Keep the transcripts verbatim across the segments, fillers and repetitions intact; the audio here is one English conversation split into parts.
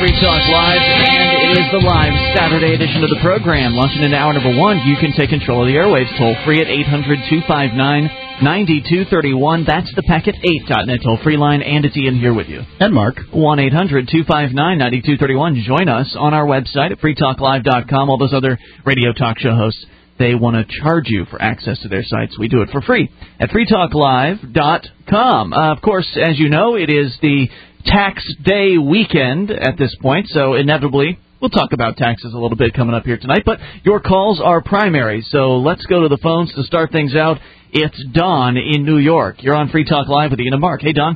Free Talk Live, and it is the live Saturday edition of the program. Launching into hour number one, you can take control of the airwaves toll-free at eight hundred, two five nine, nine two three one. That's the Packet eight dot net toll-free line, and it's Ian here with you. And Mark. one eight hundred, two five nine, nine two three one. Join us on our website at free talk live dot com. All those other radio talk show hosts, they want to charge you for access to their sites. We do it for free at free talk live dot com. Uh, of course, as you know, it is the tax day weekend at this point, so inevitably we'll talk about taxes a little bit coming up here tonight, but your calls are primary, so let's go to the phones to start things out. It's Don in New York. You're on Free Talk Live with Ian and Mark. Hey, Don.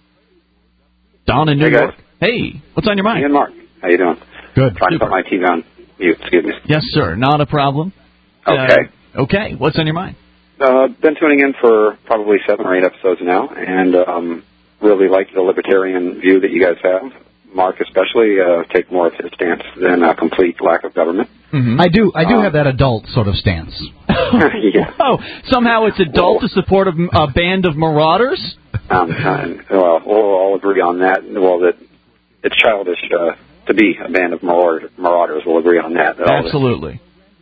Don in New hey, York. Hey, what's on your mind? Ian and Mark. How you doing? Good. Trying to put my T V on mute, excuse me. Yes, sir. Not a problem. Okay. Uh, okay. What's on your mind? Uh, been tuning in for probably seven or eight episodes now, and um, really like the libertarian view that you guys have. Mark especially uh, take more of his stance than a complete lack of government. Mm-hmm. I do I do um, have that adult sort of stance. Yeah. Oh, somehow it's adult well, to support a, a band of marauders? Um, and, well, we'll all agree on that. Well, that it's childish uh, to be a band of marauders. Marauders. We'll agree on that. that Absolutely.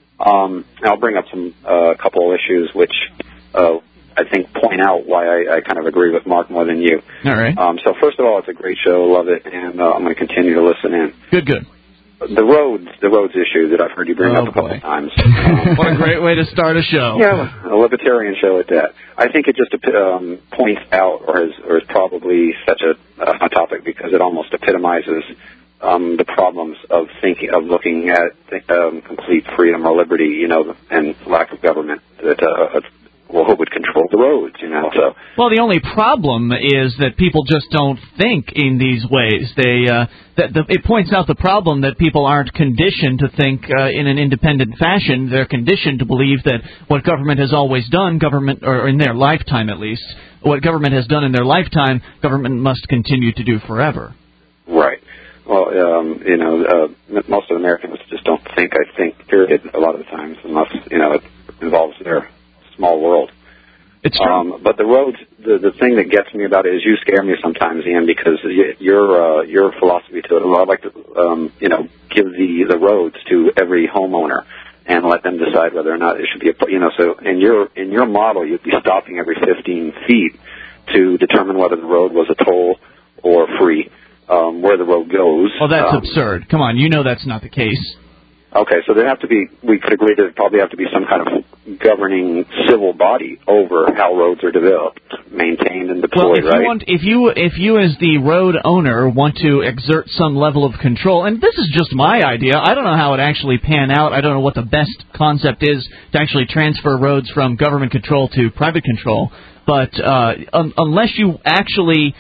Um, I'll bring up some uh, couple of issues which uh, I think point out why I, I kind of agree with Mark more than you. All right. Um, so first of all, it's a great show. Love it, and uh, I'm going to continue to listen in. Good, good. The roads, the roads issue that I've heard you bring oh, up a couple boy. of times. Um, what a great way to start a show. Yeah, a libertarian show at that. I think it just um, points out, or is, or is probably such a, a topic because it almost epitomizes um, the problems of thinking, of looking at um, complete freedom or liberty, you know, and lack of government that uh, well, who would control the roads, you know? So. Well, the only problem is that people just don't think in these ways. They uh, that the, it points out the problem that people aren't conditioned to think uh, in an independent fashion. They're conditioned to believe that what government has always done, government, or in their lifetime at least, what government has done in their lifetime, government must continue to do forever. Right. Well, um, you know, uh, most of Americans just don't think, I think, period, a lot of the times, unless, you know, it involves their small world. It's true. Um, but the roads, the, the thing that gets me about it is you scare me sometimes, Ian, because y- your uh, your philosophy to it, well, I'd like to, um, you know, give the, the roads to every homeowner and let them decide whether or not it should be a, you know, so in your, in your model, you'd be stopping every fifteen feet to determine whether the road was a toll or free, um, where the road goes. Well, that's um, absurd. Come on, you know that's not the case. Okay, so there have to be, we could agree there probably have to be some kind of governing civil body over how roads are developed, maintained, and deployed, well, if right? You want, if you if you as the road owner want to exert some level of control, and this is just my idea, I don't know how it actually pan out. I don't know what the best concept is to actually transfer roads from government control to private control. But uh, un- unless you actually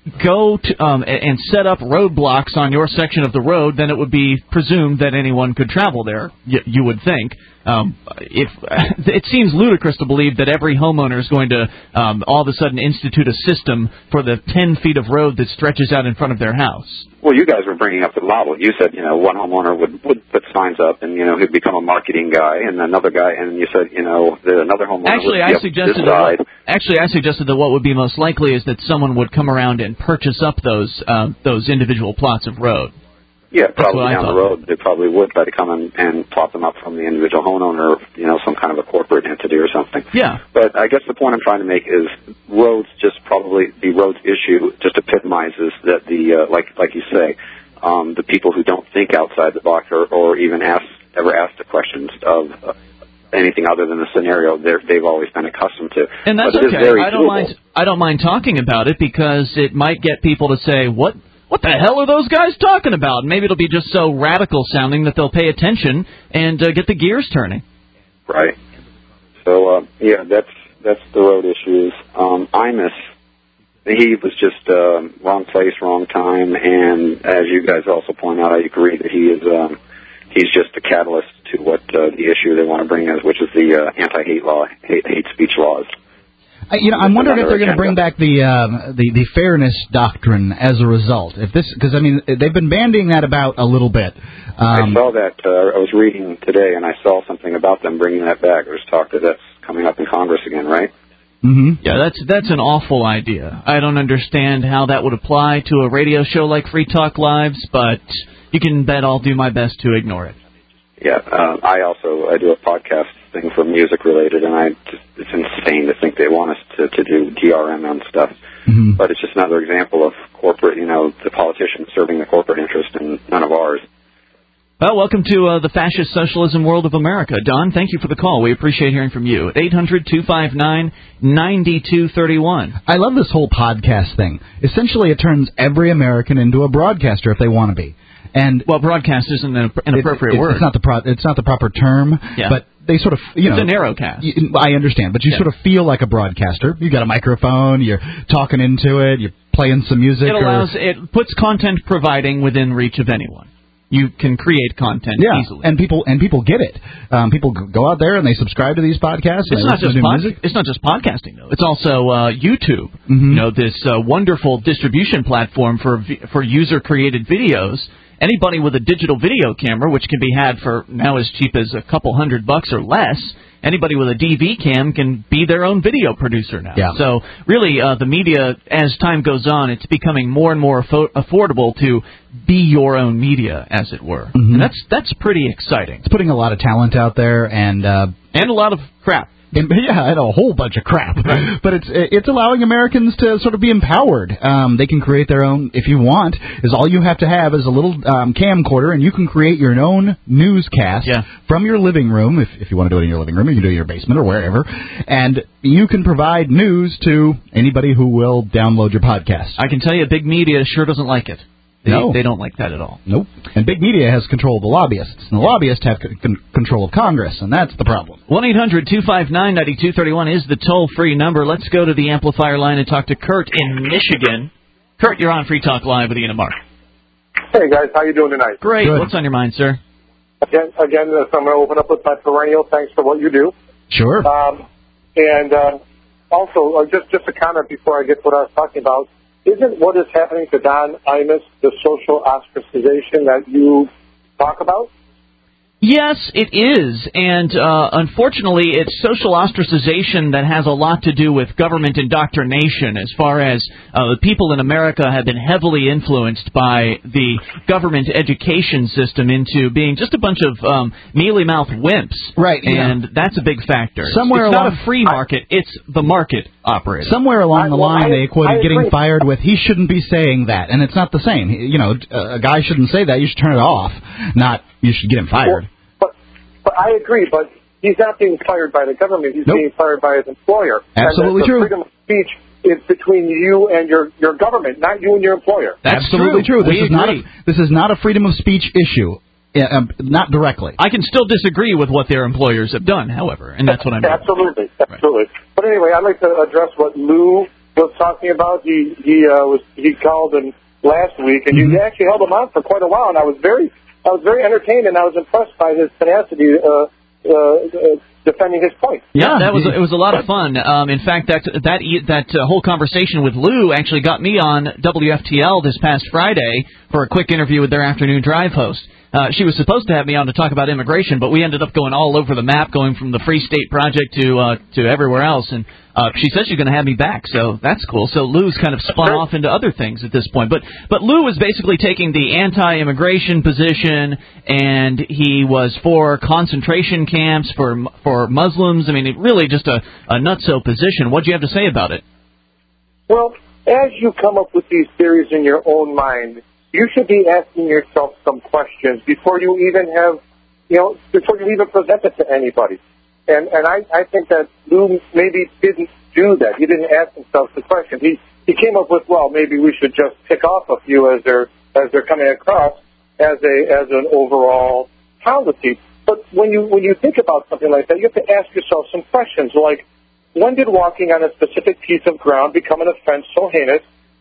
go to, um, and set up roadblocks on your section of the road, then it would be presumed that anyone could travel there, y- you would think. Um, if it seems ludicrous to believe that every homeowner is going to um, all of a sudden institute a system for the ten feet of road that stretches out in front of their house. Well, you guys were bringing up the model. You said, you know, one homeowner would, would put signs up, and, you know, he'd become a marketing guy, and another guy, and you said, you know, that another homeowner actually, would be I suggested this side. That what, actually, I suggested that what would be most likely is that someone would come around and purchase up those uh, those individual plots of road. Yeah, probably down the road they probably would try to come in and plot them up from the individual homeowner, you know, some kind of a corporate entity or something. Yeah. But I guess the point I'm trying to make is roads just probably, the roads issue just epitomizes that the, uh, like like you say, um, the people who don't think outside the box or, or even ask, ever ask the questions of uh, anything other than the scenario they've always been accustomed to. And that's but it okay. is very I don't doable. mind. I don't mind talking about it because it might get people to say, "What? What the hell are those guys talking about?" And maybe it'll be just so radical sounding that they'll pay attention and uh, get the gears turning. Right. So uh, yeah, that's that's the road issues. Um, Imus, he was just uh, wrong place, wrong time, and as you guys also point out, I agree that he is. Um, he's just the catalyst to what uh, the issue they want to bring is, which is the uh, anti-hate law, hate, hate speech laws. Uh, you know, I'm wondering if they're going to bring back the, uh, the the fairness doctrine as a result. If this, because I mean, they've been bandying that about a little bit. Um, I saw that. Uh, I was reading today, and I saw something about them bringing that back. There's talk that that's coming up in Congress again, right? Mm-hmm. Yeah, that's that's an awful idea. I don't understand how that would apply to a radio show like Free Talk Live's, but you can bet I'll do my best to ignore it. Yeah, uh, I also I do a podcast thing for music related, and I just, it's insane to think they want us to, to do D R M on stuff. Mm-hmm. But it's just another example of corporate, you know, the politicians serving the corporate interest and none of ours. Well, welcome to uh, the fascist socialism world of America. Don, thank you for the call. We appreciate hearing from you at eight hundred two five nine nine two three one. I love this whole podcast thing. Essentially, it turns every American into a broadcaster if they want to be. And well, broadcast isn't an appropriate it's, word. It's not the pro- it's not the proper term. Yeah. But they sort of, you it's know, a narrowcast. You, I understand, but you yeah. sort of feel like a broadcaster. You got a microphone. You're talking into it. You're playing some music. It allows. Or, it puts content providing within reach of anyone. You can create content yeah, easily. and people and people get it. Um, people go out there and they subscribe to these podcasts. It's not just pod- it's not just podcasting though. It's also uh, YouTube. Mm-hmm. You know, this uh, wonderful distribution platform for vi- for user created videos. Anybody with a digital video camera, which can be had for now as cheap as a couple hundred bucks or less, anybody with a D V cam can be their own video producer now. Yeah. So really, uh, the media, as time goes on, it's becoming more and more affo- affordable to be your own media, as it were. Mm-hmm. And that's that's pretty exciting. It's putting a lot of talent out there and uh, and a lot of crap. And, yeah, and a whole bunch of crap. Right. But it's it's allowing Americans to sort of be empowered. Um, they can create their own, if you want, is all you have to have is a little um, camcorder, and you can create your own newscast yeah. from your living room. If, if you want to do it in your living room, you can do it in your basement or wherever. And you can provide news to anybody who will download your podcast. I can tell you big media sure doesn't like it. They, no. they don't like that at all. Nope. And big media has control of the lobbyists. And the lobbyists have con- control of Congress, and that's the problem. one eight hundred two five nine nine two three one is the toll-free number. Let's go to the amplifier line and talk to Kurt in Michigan. Kurt, you're on Free Talk Live with Ian and Mark. Hey, guys. How you doing tonight? Great. Good. What's on your mind, sir? Again, again uh, so I'm going to open up with my perennial thanks for what you do. Sure. Um, and uh, also, uh, just, just a comment before I get to what I was talking about. Isn't what is happening to Don Imus the social ostracization that you talk about? Yes, it is, and uh, unfortunately, it's social ostracization that has a lot to do with government indoctrination, as far as uh, the people in America have been heavily influenced by the government education system into being just a bunch of um, mealy-mouthed wimps. Right, and yeah. that's a big factor. Somewhere it's along, not a free market, I, it's the market operating. Somewhere along I, the well, line, I, they quoted I getting fired with, he shouldn't be saying that, and it's not the same. You know, a guy shouldn't say that. You should turn it off, not you should get him fired. Well, but, but I agree, but he's not being fired by the government. He's nope. being fired by his employer. Absolutely and the, the true. Freedom of speech is between you and your, your government, not you and your employer. That's Absolutely true. true. This we is not a, this is not a freedom of speech issue. Yeah, um, not directly. I can still disagree with what their employers have done, however, and that's what I'm Absolutely, absolutely. Right. But anyway, I'd like to address what Lou was talking about. He he uh, was he called in last week, and mm-hmm. you actually held him on for quite a while, and I was very I was very entertained, and I was impressed by his tenacity uh, uh, uh, defending his point. Yeah, that was it was a lot of fun. Um, in fact, that that that uh, whole conversation with Lou actually got me on W F T L this past Friday for a quick interview with their afternoon drive host. Uh, she was supposed to have me on to talk about immigration, but we ended up going all over the map, going from the Free State Project to uh, to everywhere else. And uh, she said she's going to have me back, so that's cool. So Lou's kind of spun off into other things at this point. But but Lou was basically taking the anti-immigration position, and he was for concentration camps for for Muslims. I mean, it really just a, a nutso position. What do you have to say about it? Well, as you come up with these theories in your own mind, you should be asking yourself some questions before you even have, you know, before you even present it to anybody. And and I, I think that Lou maybe didn't do that. He didn't ask himself the question. He he came up with, well, maybe we should just pick off a few as they're as they're coming across as a as an overall policy. But when you when you think about something like that, you have to ask yourself some questions like, when did walking on a specific piece of ground become an offense so heinous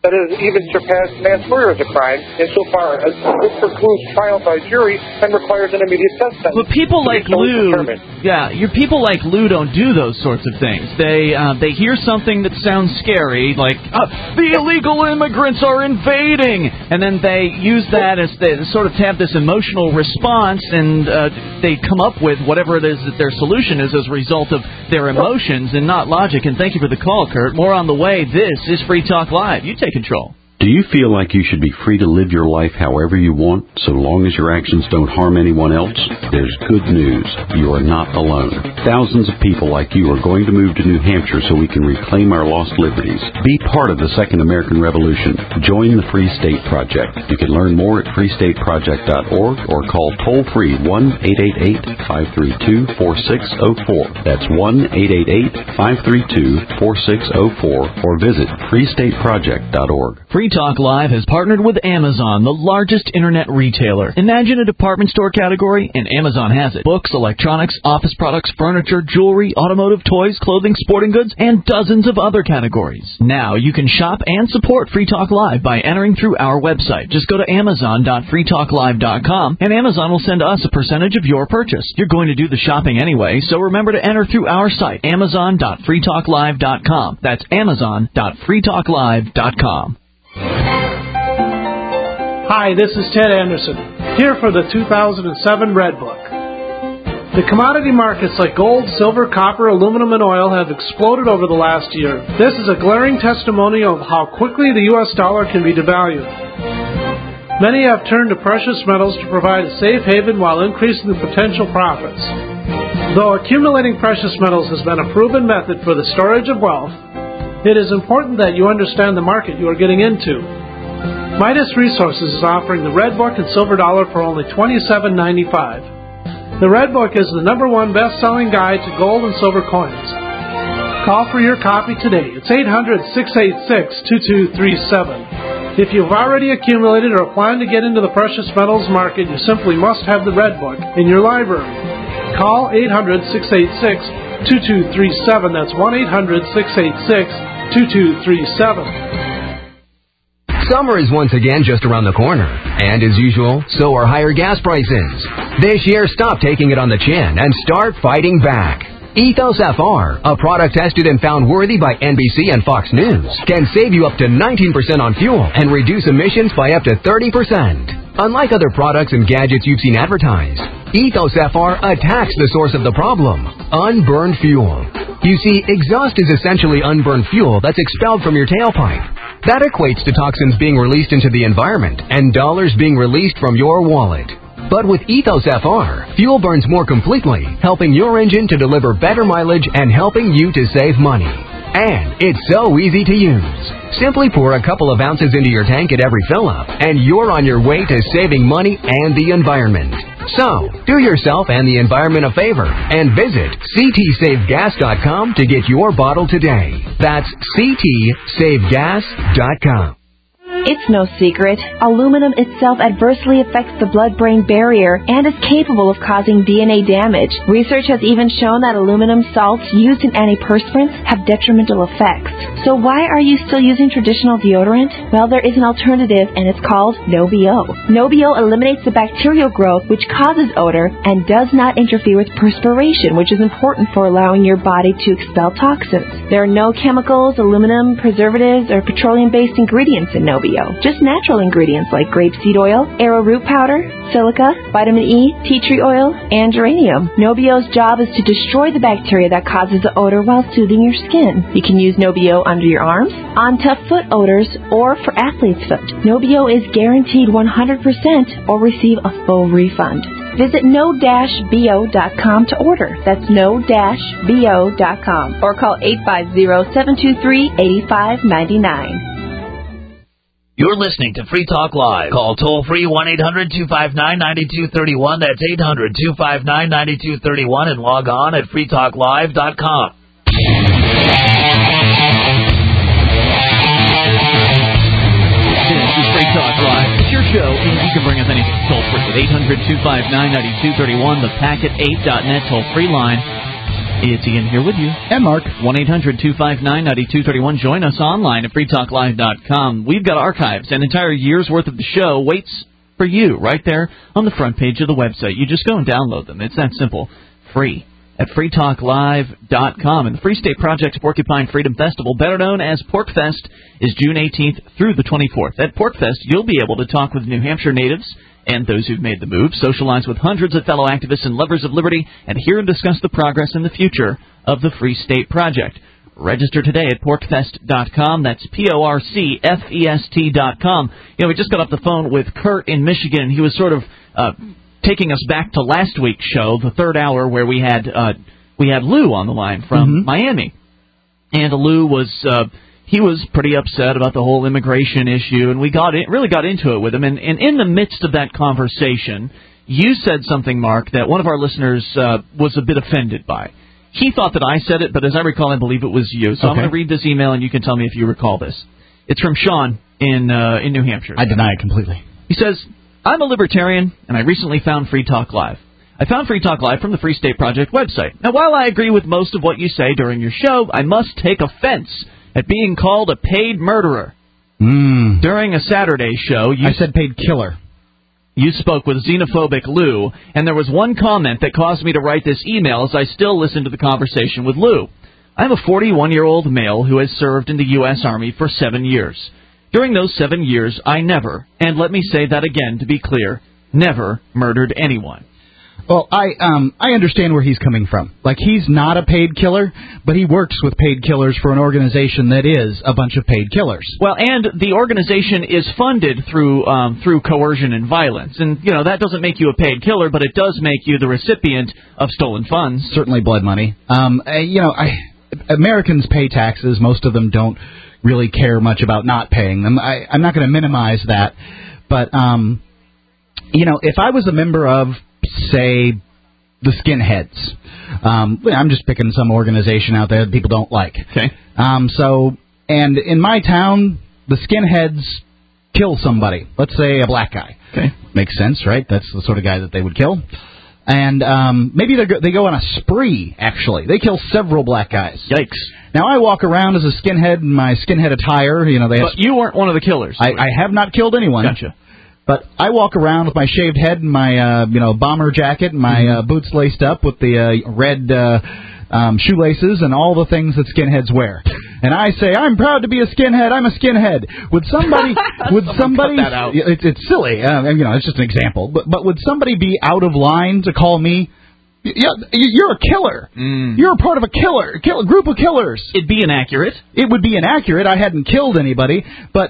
that it has even surpassed mass murder as a crime insofar as it precludes trial by jury and requires an immediate death sentence. But people like Lou, yeah, your people like Lou don't do those sorts of things. They uh, they hear something that sounds scary, like uh, the illegal immigrants are invading, and then they use that as they sort of have this emotional response, and uh, they come up with whatever it is that their solution is as a result of their emotions and not logic. And thank you for the call, Kurt. More on the way. This is Free Talk Live. You take control. Do you feel like you should be free to live your life however you want, so long as your actions don't harm anyone else? There's good news. You are not alone. Thousands of people like you are going to move to New Hampshire so we can reclaim our lost liberties. Be part of the Second American Revolution. Join the Free State Project. You can learn more at free state project dot org or call toll-free one eight eight eight, five three two, four six zero four. That's one eight eight eight, five three two, four six zero four or visit free state project dot org. Free Talk Live has partnered with Amazon, the largest internet retailer. Imagine a department store category, and Amazon has it. Books, electronics, office products, furniture, jewelry, automotive, toys, clothing, sporting goods, and dozens of other categories. Now you can shop and support Free Talk Live by entering through our website. Just go to amazon dot free talk live dot com, and Amazon will send us a percentage of your purchase. You're going to do the shopping anyway, so remember to enter through our site, amazon dot free talk live dot com. That's amazon dot free talk live dot com. Hi, this is Ted Anderson, here for the two thousand seven Red Book. The commodity markets like gold, silver, copper, aluminum, and oil have exploded over the last year. This is a glaring testimonial of how quickly the U S dollar can be devalued. Many have turned to precious metals to provide a safe haven while increasing the potential profits. Though accumulating precious metals has been a proven method for the storage of wealth, it is important that you understand the market you are getting into. Midas Resources is offering the Red Book and Silver Dollar for only twenty-seven ninety-five. The Red Book is the number one best-selling guide to gold and silver coins. Call for your copy today. It's eight hundred, six eight six, two two three seven. If you've already accumulated or plan to get into the precious metals market, you simply must have the Red Book in your library. Call eight hundred, six eight six, two two three seven. That's one eight hundred, six eight six, two two three seven. Summer is once again just around the corner, and as usual, so are higher gas prices. This year, stop taking it on the chin and start fighting back. Ethos F R, a product tested and found worthy by N B C and Fox News, can save you up to nineteen percent on fuel and reduce emissions by up to thirty percent. Unlike other products and gadgets you've seen advertised, Ethos F R attacks the source of the problem, unburned fuel. You see, exhaust is essentially unburned fuel that's expelled from your tailpipe. That equates to toxins being released into the environment and dollars being released from your wallet. But with Ethos F R, fuel burns more completely, helping your engine to deliver better mileage and helping you to save money. And it's so easy to use. Simply pour a couple of ounces into your tank at every fill-up, and you're on your way to saving money and the environment. So, do yourself and the environment a favor and visit c t save gas dot com to get your bottle today. That's c t save gas dot com. It's no secret. Aluminum itself adversely affects the blood-brain barrier and is capable of causing D N A damage. Research has even shown that aluminum salts used in antiperspirants have detrimental effects. So why are you still using traditional deodorant? Well, there is an alternative, and it's called NoBio. NoBio eliminates the bacterial growth which causes odor and does not interfere with perspiration, which is important for allowing your body to expel toxins. There are no chemicals, aluminum, preservatives, or petroleum-based ingredients in NoBio. Just natural ingredients like grapeseed oil, arrowroot powder, silica, vitamin E, tea tree oil, and geranium. NoBio's job is to destroy the bacteria that causes the odor while soothing your skin. You can use NoBio under your arms, on tough foot odors, or for athlete's foot. NoBio is guaranteed one hundred percent or receive a full refund. Visit no dash bio dot com to order. That's no dash bio dot com. Or call eight five zero, seven two three, eight five nine nine. You're listening to Free Talk Live. Call toll-free one eight hundred, two five nine, nine two three one. That's eight hundred, two five nine, nine two three one. And log on at free talk live dot com. This is Free Talk Live. It's your show, and you can bring us anything toll-free at eight hundred, two five nine, nine two three one, the packet eight dot net toll-free line. It's Ian here with you. And Mark. one eight hundred two five nine nine two three one. Join us online at free talk live dot com. We've got archives. An entire year's worth of the show waits for you right there on the front page of the website. You just go and download them. It's that simple. Free at free talk live dot com. And the Free State Project's Porcupine Freedom Festival, better known as PorcFest, is June eighteenth through the twenty-fourth. At PorcFest, you'll be able to talk with New Hampshire natives and those who've made the move, socialize with hundreds of fellow activists and lovers of liberty, and hear and discuss the progress and the future of the Free State Project. Register today at porc fest dot com. That's P O R C F E S T dot com. You know, we just got off the phone with Kurt in Michigan. He was sort of uh, taking us back to last week's show, the third hour, where we had uh, we had Lou on the line from mm-hmm. Miami. And Lou was... Uh, He was pretty upset about the whole immigration issue, and we got in, really got into it with him. And, and in the midst of that conversation, you said something, Mark, that one of our listeners uh, was a bit offended by. He thought that I said it, but as I recall, I believe it was you. So okay. I'm going to read this email, and you can tell me if you recall this. It's from Sean in uh, in New Hampshire. I deny it completely. He says, I'm a libertarian, and I recently found Free Talk Live. I found Free Talk Live from the Free State Project website. Now, while I agree with most of what you say during your show, I must take offense at being called a paid murderer. Mm. During a Saturday show, you I said paid killer. You spoke with xenophobic Lou, and there was one comment that caused me to write this email as I still listen to the conversation with Lou. I'm a forty-one-year-old male who has served in the U S Army for seven years. During those seven years, I never, and let me say that again to be clear, never murdered anyone. Well, I um I understand where he's coming from. Like, he's not a paid killer, but he works with paid killers for an organization that is a bunch of paid killers. Well, and the organization is funded through um, through coercion and violence. And, you know, that doesn't make you a paid killer, but it does make you the recipient of stolen funds. Certainly blood money. Um, uh, you know, I, Americans pay taxes. Most of them don't really care much about not paying them. I, I'm not going to minimize that. But, um, you know, if I was a member of, say, the Skinheads. Um, I'm just picking some organization out there that people don't like. Okay. Um, so, and in my town, the Skinheads kill somebody. Let's say a black guy. Okay. Makes sense, right? That's the sort of guy that they would kill. And um, maybe they go, they go on a spree, actually. They kill several black guys. Yikes. Now, I walk around as a skinhead in my skinhead attire. You know, they have but you weren't one of the killers. I, I have not killed anyone. Gotcha. But I walk around with my shaved head and my, uh, you know, bomber jacket and my uh, boots laced up with the uh, red uh, um, shoelaces and all the things that skinheads wear. And I say, I'm proud to be a skinhead. I'm a skinhead. Would somebody, would somebody, cut that out. It's, it's silly. Uh, you know, it's just an example. But, but would somebody be out of line to call me? Yeah, you're a killer. Mm. You're a part of a killer, kill, group of killers. It'd be inaccurate. It would be inaccurate. I hadn't killed anybody, but,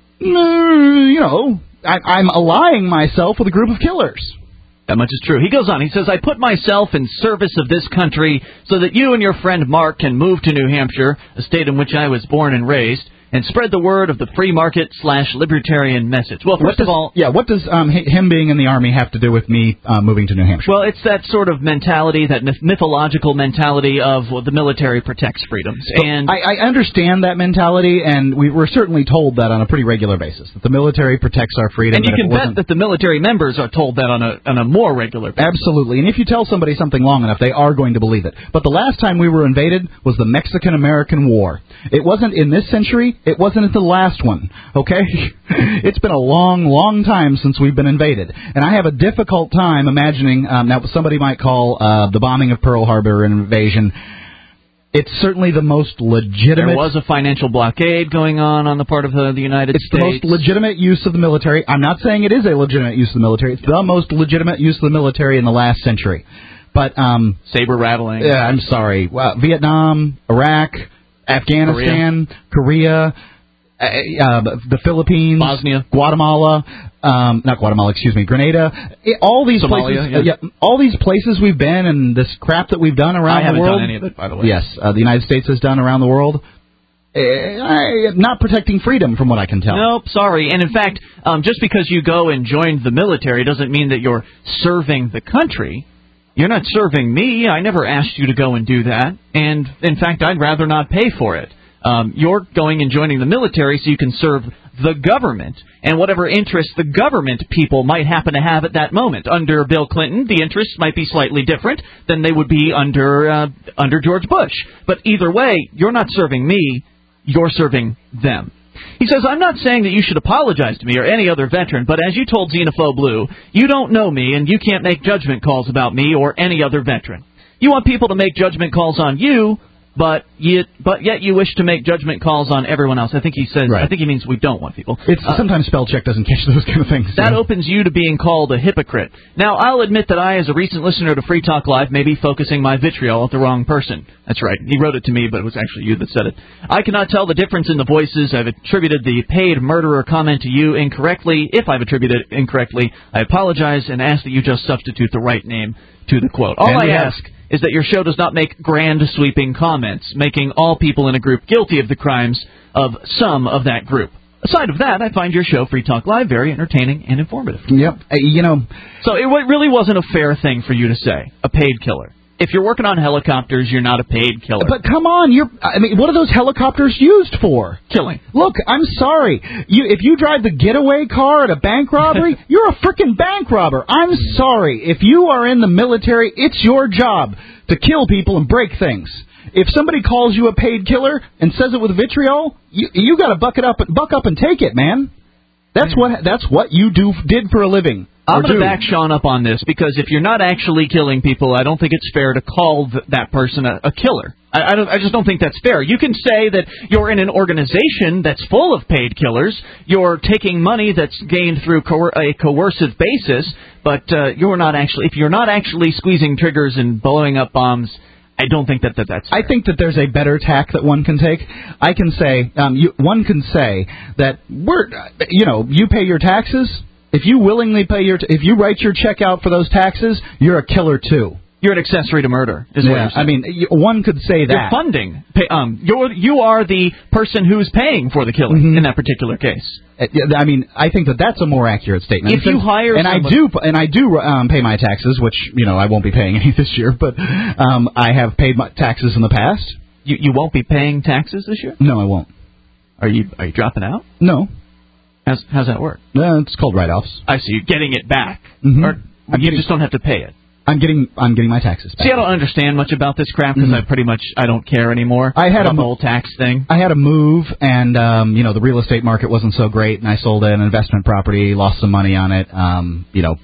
mm, you know, I, I'm allying myself with a group of killers. That much is true. He goes on. He says, I put myself in service of this country so that you and your friend Mark can move to New Hampshire, a state in which I was born and raised, and spread the word of the free market slash libertarian message. Well, first does, of all... Yeah, what does um, him being in the Army have to do with me uh, moving to New Hampshire? Well, it's that sort of mentality, that myth- mythological mentality of well, the military protects freedoms. So and I, I understand that mentality, and we, we're certainly told that on a pretty regular basis, that the military protects our freedom. And you can bet that the military members are told that on a, on a more regular basis. Absolutely. And if you tell somebody something long enough, they are going to believe it. But the last time we were invaded was the Mexican-American War. It wasn't in this century. It wasn't in the last one, okay? It's been a long, long time since we've been invaded. And I have a difficult time imagining, um, now somebody might call uh, the bombing of Pearl Harbor an invasion. It's certainly the most legitimate... There was a financial blockade going on on the part of the, the United it's States. It's the most legitimate use of the military. I'm not saying it is a legitimate use of the military. It's the most legitimate use of the military in the last century. But, um... Saber rattling. Yeah, I'm sorry. Well, Vietnam, Iraq, Afghanistan, Korea... Korea Uh, uh, the Philippines, Bosnia, Guatemala, um, not Guatemala, excuse me, Grenada, it, all these Somalia, places, yeah. Uh, yeah, all these places we've been, and this crap that we've done around I the world. I haven't done any of it, by the way. Yes, uh, the United States has done around the world. Uh, I, not protecting freedom, from what I can tell. Nope, sorry. And in fact, um, just because you go and join the military doesn't mean that you're serving the country. You're not serving me. I never asked you to go and do that. And in fact, I'd rather not pay for it. Um, you're going and joining the military so you can serve the government and whatever interests the government people might happen to have at that moment. Under Bill Clinton, the interests might be slightly different than they would be under uh, under George Bush. But either way, you're not serving me, you're serving them. He says, I'm not saying that you should apologize to me or any other veteran, but as you told Xenophobe Blue, you don't know me and you can't make judgment calls about me or any other veteran. You want people to make judgment calls on you, but yet, but yet you wish to make judgment calls on everyone else. I think he says. Right. I think he means we don't want people. It's uh, sometimes spell check doesn't catch those kind of things. That know? opens you to being called a hypocrite. Now, I'll admit that I, as a recent listener to Free Talk Live, may be focusing my vitriol at the wrong person. That's right. He wrote it to me, but it was actually you that said it. I cannot tell the difference in the voices. I've attributed the paid murderer comment to you incorrectly. If I've attributed it incorrectly, I apologize and ask that you just substitute the right name to the quote. All and I ask is that your show does not make grand sweeping comments, making all people in a group guilty of the crimes of some of that group. Aside of that, I find your show, Free Talk Live, very entertaining and informative. Yep. Uh, you know, so it really wasn't a fair thing for you to say, a paid killer. If you're working on helicopters, you're not a paid killer. But come on, you're. I mean, what are those helicopters used for? Killing. Look, I'm sorry. You, if you drive the getaway car at a bank robbery, you're a frickin' bank robber. I'm sorry. If you are in the military, it's your job to kill people and break things. If somebody calls you a paid killer and says it with vitriol, you you got to buck it up, buck up and take it, man. That's what that's what you do did for a living. I'm going to back Sean up on this, because if you're not actually killing people, I don't think it's fair to call th- that person a, a killer. I, I, don't, I just don't think that's fair. You can say that you're in an organization that's full of paid killers, you're taking money that's gained through coer- a coercive basis, but uh, you're not actually, if you're not actually squeezing triggers and blowing up bombs, I don't think that, that that's fair. I think that there's a better tack that one can take. I can say, um, you, one can say that we're, you know, you pay your taxes. If you willingly pay your, t- if you write your check out for those taxes, you're a killer too. You're an accessory to murder, is yeah, what you're saying. I mean, you, one could say that. You're funding. Pay, um, you're you are the person who's paying for the killing mm-hmm. in that particular case. I mean, I think that that's a more accurate statement. If you hire and somebody, I do and I do um, pay my taxes, which you know I won't be paying any this year, but um, I have paid my taxes in the past. You you won't be paying taxes this year? No, I won't. Are you are you dropping out? No. How's how's that work? Uh, it's called write-offs. I see. You're getting it back, mm-hmm. or you getting, just don't have to pay it. I'm getting I'm getting my taxes back. See, I don't understand much about this crap because mm-hmm. I pretty much I don't care anymore. I had about a the whole tax thing. I had a move, and um, you know the real estate market wasn't so great, and I sold an investment property, lost some money on it. Um, you know,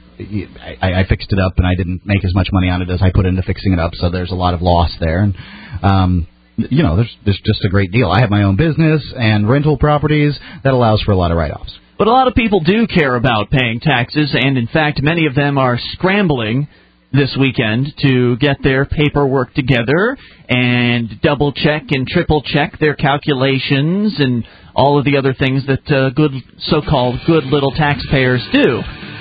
I, I fixed it up, and I didn't make as much money on it as I put into fixing it up. So there's a lot of loss there, and um, you know, there's there's just a great deal. I have my own business and rental properties that allows for a lot of write-offs. But a lot of people do care about paying taxes, and in fact, many of them are scrambling this weekend to get their paperwork together and double check and triple check their calculations and all of the other things that uh, good so-called good little taxpayers do.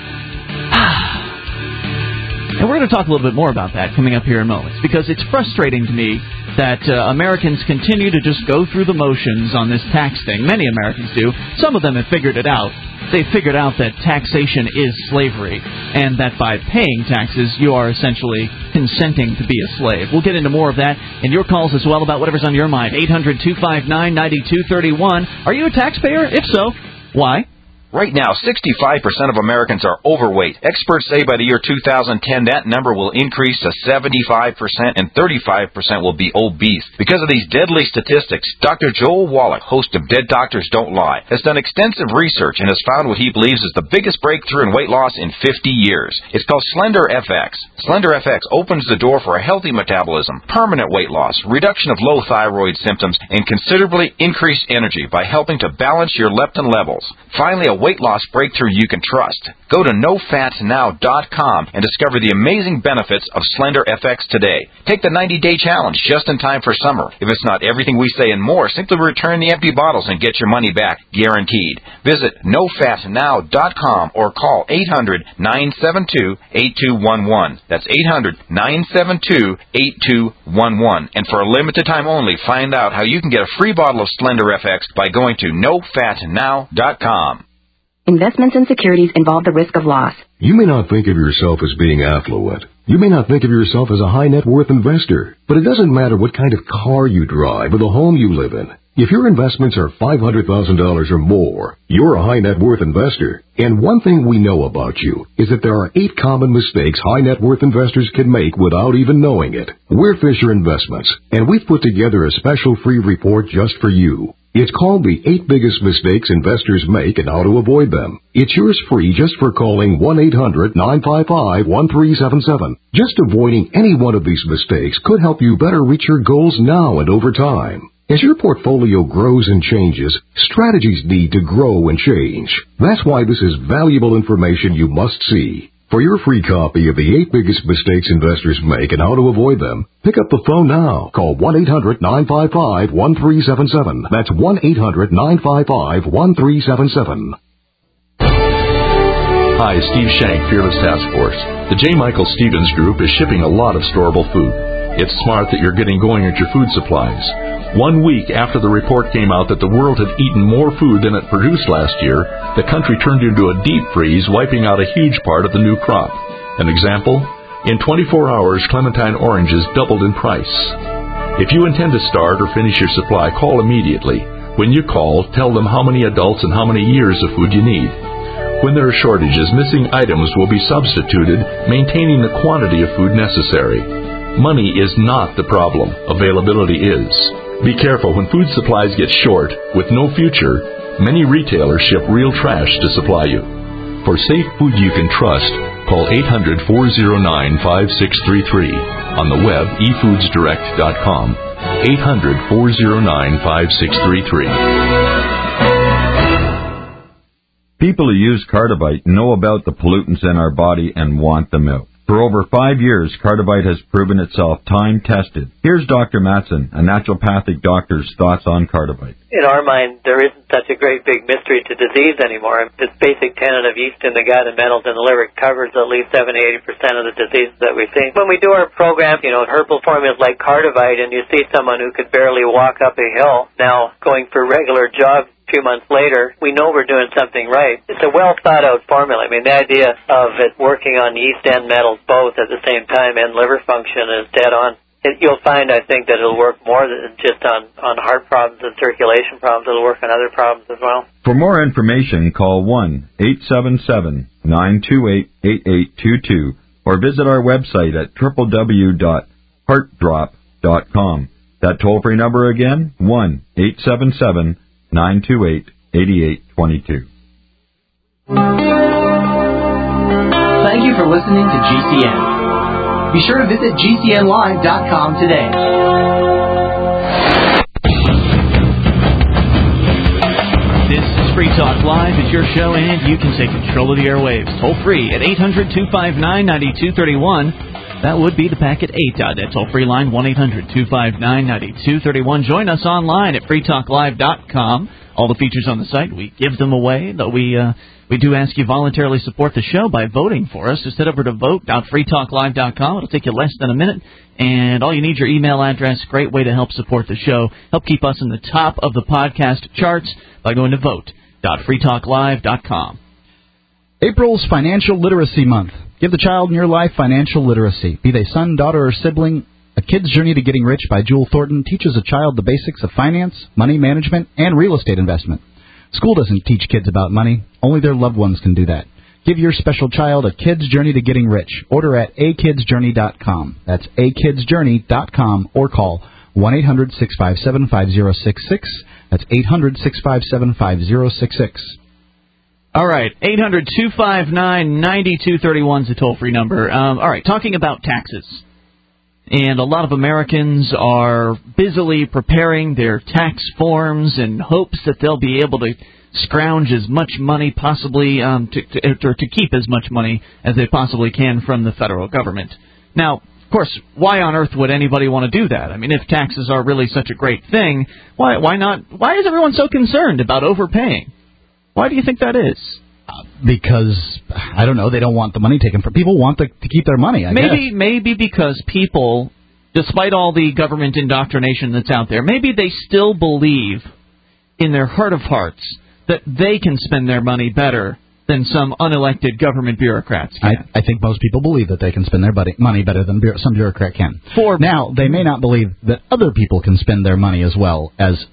And we're going to talk a little bit more about that coming up here in moments, because it's frustrating to me that uh, Americans continue to just go through the motions on this tax thing. Many Americans do. Some of them have figured it out. They've figured out that taxation is slavery, and that by paying taxes, you are essentially consenting to be a slave. We'll get into more of that and your calls as well about whatever's on your mind. eight hundred two five nine nine two three one. Are you a taxpayer? If so, why? Right now, sixty-five percent of Americans are overweight. Experts say by the year two thousand ten, that number will increase to seventy-five percent and thirty-five percent will be obese. Because of these deadly statistics, Doctor Joel Wallach, host of Dead Doctors Don't Lie, has done extensive research and has found what he believes is the biggest breakthrough in weight loss in fifty years. It's called Slender F X. Slender F X opens the door for a healthy metabolism, permanent weight loss, reduction of low thyroid symptoms, and considerably increased energy by helping to balance your leptin levels. Finally, a weight loss breakthrough you can trust. Go to no fat now dot com and discover the amazing benefits of Slender F X today. Take the ninety-day challenge just in time for summer. If it's not everything we say and more, simply return the empty bottles and get your money back, guaranteed. Visit no fat now dot com or call eight hundred nine seven two eight two one one. That's eight hundred nine seven two eight two one one. And for a limited time only, find out how you can get a free bottle of Slender F X by going to no fat now dot com. Investments in securities involve the risk of loss. You may not think of yourself as being affluent. You may not think of yourself as a high net worth investor. But it doesn't matter what kind of car you drive or the home you live in. If your investments are five hundred thousand dollars or more, you're a high net worth investor. And one thing we know about you is that there are eight common mistakes high net worth investors can make without even knowing it. We're Fisher Investments, and we've put together a special free report just for you. It's called The Eight Biggest Mistakes Investors Make and How to Avoid Them. It's yours free just for calling one eight hundred nine five five one three seven seven. Just avoiding any one of these mistakes could help you better reach your goals now and over time. As your portfolio grows and changes, strategies need to grow and change. That's why this is valuable information you must see. For your free copy of The Eight Biggest Mistakes Investors Make and How to Avoid Them, pick up the phone now. Call one eight hundred nine five five one three seven seven. That's one eight hundred nine five five one three seven seven. Hi, Steve Shank, Fearless Task Force. The J. Michael Stevens Group is shipping a lot of storable food. It's smart that you're getting going at your food supplies. One week after the report came out that the world had eaten more food than it produced last year, the country turned into a deep freeze, wiping out a huge part of the new crop. An example? In twenty-four hours, clementine oranges doubled in price. If you intend to start or finish your supply, call immediately. When you call, tell them how many adults and how many years of food you need. When there are shortages, missing items will be substituted, maintaining the quantity of food necessary. Money is not the problem. Availability is. Be careful when food supplies get short, with no future. Many retailers ship real trash to supply you. For safe food you can trust, call eight hundred four oh nine five six three three. On the web, e foods direct dot com. eight hundred four oh nine five six three three. People who use Cardivite know about the pollutants in our body and want them out. For over five years, Cardivite has proven itself time-tested. Here's Doctor Matson, a naturopathic doctor's thoughts on Cardivite. In our mind, there isn't such a great big mystery to disease anymore. This basic tenet of yeast in the gut and metals in the liver covers at least seventy to eighty percent of the diseases that we see. When we do our program, you know, herbal formulas like Cardivite, and you see someone who could barely walk up a hill now going for regular jogs, a few months later, we know we're doing something right. It's a well-thought-out formula. I mean, the idea of it working on yeast and metals both at the same time and liver function is dead on. It, you'll find, I think, that it'll work more than just on, on heart problems and circulation problems. It'll work on other problems as well. For more information, call one eight seven seven nine two eight eight eight two two or visit our website at w w w dot heart drop dot com. That toll-free number again, one eight seven seven nine two eight eight eight two two. Thank you for listening to G C N. Be sure to visit G C N live dot com today. This is Free Talk Live. It's your show, and you can take control of the airwaves. Toll free at eight hundred two five nine nine two three one. That would be the Packet eight dot net toll-free line, one eight hundred two five nine nine two three one. Join us online at free talk live dot com. All the features on the site, we give them away, though we uh, we do ask you voluntarily support the show by voting for us. Just head over to vote dot free talk live dot com. It'll take you less than a minute, and all you need is your email address. Great way to help support the show. Help keep us in the top of the podcast charts by going to vote dot free talk live dot com. April's Financial Literacy Month. Give the child in your life financial literacy. Be they son, daughter, or sibling, A Kid's Journey to Getting Rich by Jewel Thornton teaches a child the basics of finance, money management, and real estate investment. School doesn't teach kids about money. Only their loved ones can do that. Give your special child A Kid's Journey to Getting Rich. Order at a kids journey dot com. That's a kids journey dot com or call one eight hundred six five seven five zero six six. That's eight hundred six five seven five zero six six. All right, eight hundred two five nine nine two three one is the toll-free number. Um, all right, talking about taxes. And a lot of Americans are busily preparing their tax forms in hopes that they'll be able to scrounge as much money possibly, um, to, to, or to keep as much money as they possibly can from the federal government. Now, of course, why on earth would anybody want to do that? I mean, if taxes are really such a great thing, why why not? Why is everyone so concerned about overpaying? Why do you think that is? Uh, because, I don't know, they don't want the money taken from people. Want the, to keep their money, I maybe, guess. Maybe because people, despite all the government indoctrination that's out there, maybe they still believe in their heart of hearts that they can spend their money better than some unelected government bureaucrats can. I, I think most people believe that they can spend their money better than bu- some bureaucrat can. For now, they may not believe that other people can spend their money as well as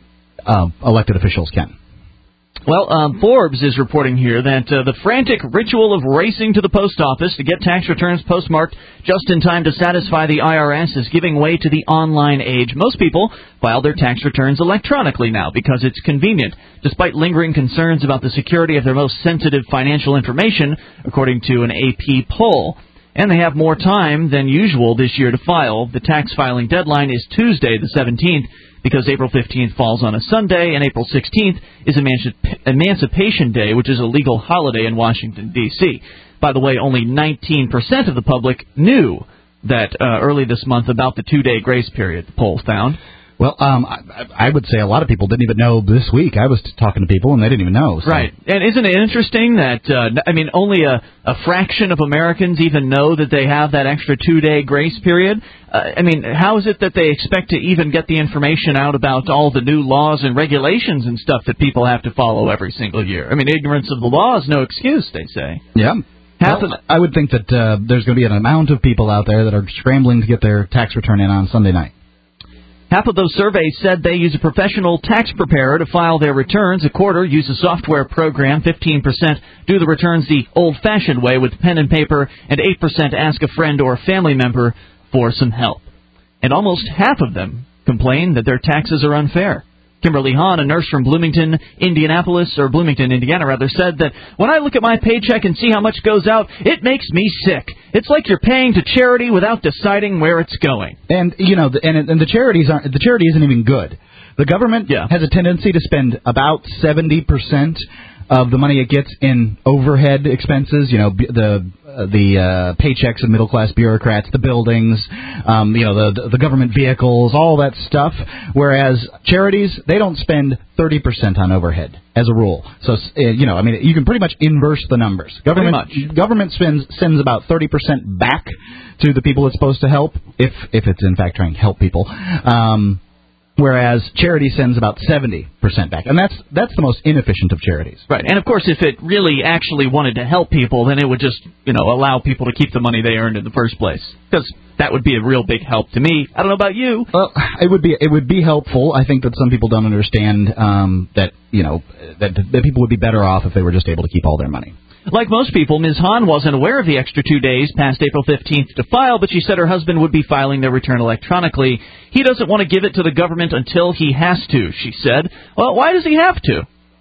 uh, elected officials can. Well, um, Forbes is reporting here that uh, the frantic ritual of racing to the post office to get tax returns postmarked just in time to satisfy the I R S is giving way to the online age. Most people file their tax returns electronically now because it's convenient, despite lingering concerns about the security of their most sensitive financial information, according to an A P poll. And they have more time than usual this year to file. The tax filing deadline is Tuesday, the seventeenth, because April fifteenth falls on a Sunday, and April sixteenth is Emanci- Emancipation Day, which is a legal holiday in Washington, D C By the way, only nineteen percent of the public knew that uh, early this month about the two-day grace period, the poll found. Well, um, I, I would say a lot of people didn't even know this week. I was talking to people, and they didn't even know. So. Right. And isn't it interesting that, uh, I mean, only a, a fraction of Americans even know that they have that extra two-day grace period? Uh, I mean, how is it that they expect to even get the information out about all the new laws and regulations and stuff that people have to follow every single year? I mean, ignorance of the law is no excuse, they say. Yeah. Half well, of I would think that uh, there's going to be an amount of people out there that are scrambling to get their tax return in on Sunday night. Half of those surveys said they use a professional tax preparer to file their returns. A quarter use a software program. fifteen percent do the returns the old-fashioned way with pen and paper, and eight percent ask a friend or a family member for some help. And almost half of them complain that their taxes are unfair. Kimberly Hahn, a nurse from Bloomington, Indianapolis, or Bloomington, Indiana, rather, said that when I look at my paycheck and see how much goes out, it makes me sick. It's like you're paying to charity without deciding where it's going. And, you know, the, and, and the charities aren't, the charity isn't even good. The government yeah. has a tendency to spend about seventy percent of the money it gets in overhead expenses, you know, the uh, the uh, paychecks of middle-class bureaucrats, the buildings, um, you know, the the government vehicles, all that stuff, whereas charities, they don't spend thirty percent on overhead, as a rule. So, uh, you know, I mean, you can pretty much inverse the numbers. Government much. Government spends sends about thirty percent back to the people it's supposed to help, if if it's, in fact, trying to help people. Um Whereas charity sends about seventy percent back. And that's that's the most inefficient of charities. Right. And, of course, if it really actually wanted to help people, then it would just, you know, allow people to keep the money they earned in the first place. Because that would be a real big help to me. I don't know about you. Well, it would be it would be helpful. I think that some people don't understand um, that, you know, that, that people would be better off if they were just able to keep all their money. Like most people, Miz Hahn wasn't aware of the extra two days past April fifteenth to file, but she said her husband would be filing their return electronically. He doesn't want to give it to the government until he has to, she said. Well, why does he have to?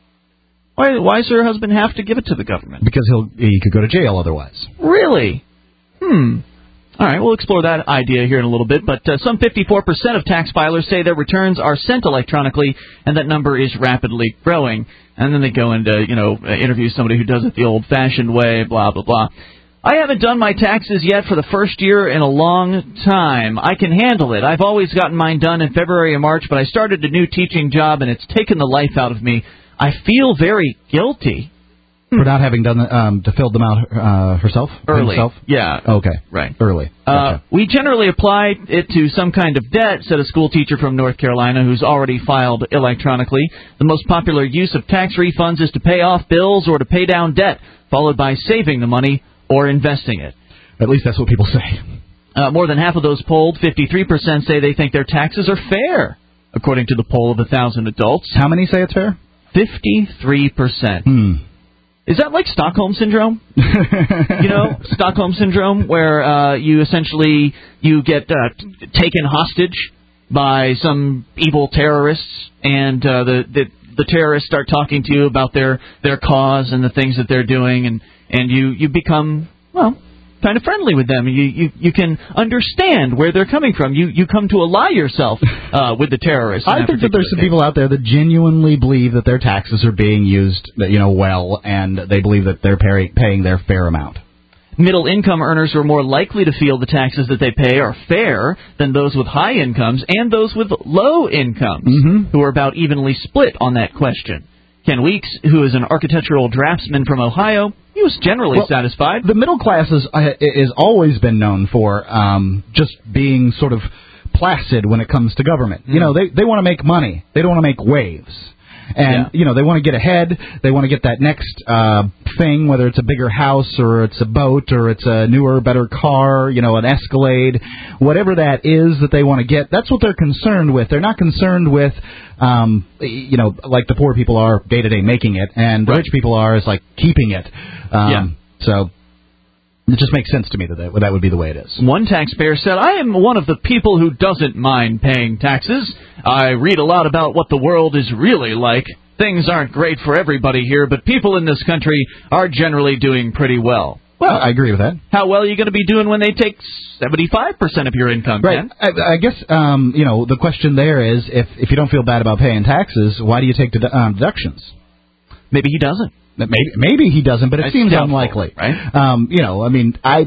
Why, why does her husband have to give it to the government? Because he'll he could go to jail otherwise. Really? Hmm. All right, we'll explore that idea here in a little bit, but uh, some fifty-four percent of tax filers say their returns are sent electronically, and that number is rapidly growing. And then they go into, you know, interview somebody who does it the old-fashioned way, blah, blah, blah. I haven't done my taxes yet for the first year in a long time. I can handle it. I've always gotten mine done in February or March, but I started a new teaching job, and it's taken the life out of me. I feel very guilty. For not having done the, um, to fill them out uh, herself? Early. Himself? Yeah. Okay. Right. Early. Uh, Gotcha. we generally apply it to some kind of debt, said a school teacher from North Carolina who's already filed electronically. The most popular use of tax refunds is to pay off bills or to pay down debt, followed by saving the money or investing it. At least that's what people say. Uh, more than half of those polled, fifty-three percent, say they think their taxes are fair, according to the poll of one thousand adults. How many say it's fair? fifty-three percent. Hmm. Is that like Stockholm Syndrome? You know, Stockholm Syndrome, where uh, you essentially you get uh, t- taken hostage by some evil terrorists, and uh, the, the the terrorists start talking to you about their, their cause and the things that they're doing, and, and you, you become, well, kind of friendly with them. You, you you can understand where they're coming from. You you come to ally yourself uh, with the terrorists. I think that there's some case. people out there that genuinely believe that their taxes are being used, you know, well, and they believe that they're pay, paying their fair amount. Middle-income earners are more likely to feel the taxes that they pay are fair than those with high incomes and those with low incomes, mm-hmm. who are about evenly split on that question. Ken Weeks, who is an architectural draftsman from Ohio, he was generally well, satisfied. The middle class is, uh, is always been known for um, just being sort of placid when it comes to government. Mm. You know, they, they want to make money. They don't want to make waves. And, you know, they want to get ahead. They want to get that next uh, thing, whether it's a bigger house or it's a boat or it's a newer, better car, you know, an Escalade, whatever that is that they want to get. That's what they're concerned with. They're not concerned with, um, you know, like the poor people are day-to-day making it, and the rich people are is like keeping it. Um, Yeah. So it just makes sense to me that that, that would be the way it is. One taxpayer said, I am one of the people who doesn't mind paying taxes. I read a lot about what the world is really like. Things aren't great for everybody here, but people in this country are generally doing pretty well. Well, I agree with that. How well are you going to be doing when they take seventy-five percent of your income, Right. Ken? I, I guess, um, you know, the question there is, if, if you don't feel bad about paying taxes, why do you take dedu- um, deductions? Maybe he doesn't. Maybe maybe he doesn't, but it That's seems doubtful, unlikely. right? Um, you know, I mean, I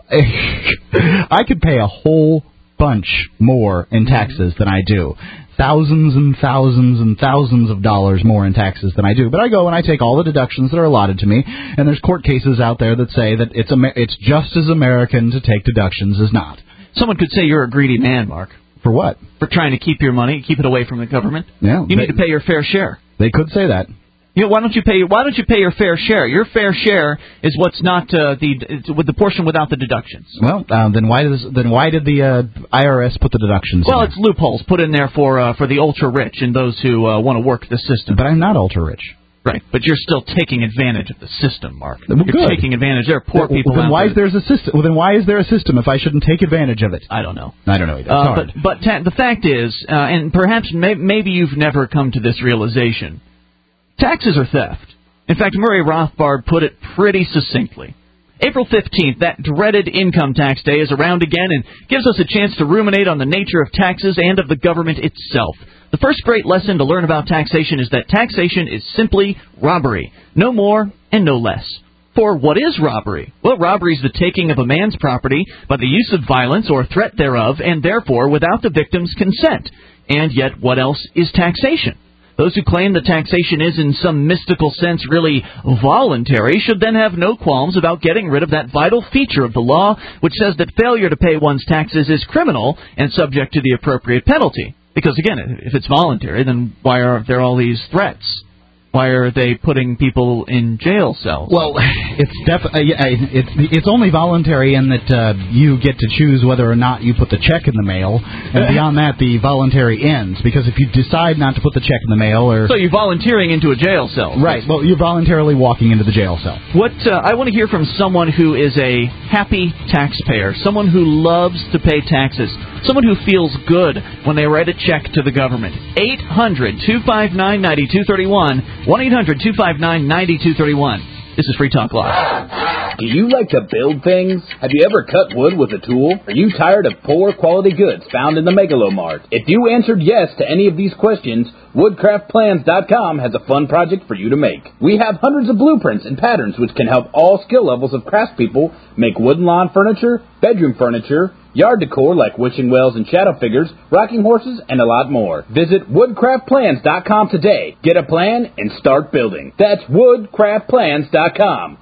I could pay a whole bunch more in taxes than I do. Thousands and thousands and thousands of dollars more in taxes than I do. But I go and I take all the deductions that are allotted to me, and there's court cases out there that say that it's Amer- it's just as American to take deductions as not. Someone could say you're a greedy man, Mark. For what? For trying to keep your money, keep it away from the government. Yeah, You they- need to pay your fair share. They could say that. You know, why don't you pay? Why don't you pay your fair share? Your fair share is what's not uh, the it's with the portion without the deductions. Well, um, then why does then why did the uh, I R S put the deductions? Well, in it's loopholes put in there for uh, for the ultra rich and those who uh, want to work the system. But I'm not ultra rich. Right, but you're still taking advantage of the system, Mark. Well, you're good. taking advantage. There are poor Well, people then out why there. is there a system? Well, then why is there a system if I shouldn't take advantage of it? I don't know. I don't know either. It's Uh, hard. but but ta- the fact is, uh, and perhaps may- maybe you've never come to this realization, taxes are theft. In fact, Murray Rothbard put it pretty succinctly. April fifteenth, that dreaded income tax day, is around again and gives us a chance to ruminate on the nature of taxes and of the government itself. The first great lesson to learn about taxation is that taxation is simply robbery. No more and no less. For what is robbery? Well, robbery is the taking of a man's property by the use of violence or threat thereof, and therefore without the victim's consent. And yet, what else is taxation? Those who claim that taxation is in some mystical sense really voluntary should then have no qualms about getting rid of that vital feature of the law which says that failure to pay one's taxes is criminal and subject to the appropriate penalty. Because, again, if it's voluntary, then why are there all these threats? Why are they putting people in jail cells? Well, it's def- uh, yeah, it's it's only voluntary in that uh, you get to choose whether or not you put the check in the mail, and beyond that, the voluntary ends. Because if you decide not to put the check in the mail, or so you're volunteering into a jail cell, right? Well, you're voluntarily walking into the jail cell. What uh, I want to hear from someone who is a happy taxpayer, someone who loves to pay taxes, someone who feels good when they write a check to the government. eight hundred two five nine nine two three one. one eight hundred two five nine nine two three one. This is Free Talk Live. Do you like to build things? Have you ever cut wood with a tool? Are you tired of poor quality goods found in the Megalomart? If you answered yes to any of these questions, woodcraft plans dot com has a fun project for you to make. We have hundreds of blueprints and patterns which can help all skill levels of craftspeople make wooden lawn furniture, bedroom furniture, yard decor like wishing wells and shadow figures, rocking horses, and a lot more. Visit woodcraft plans dot com today. Get a plan and start building. That's woodcraft plans dot com.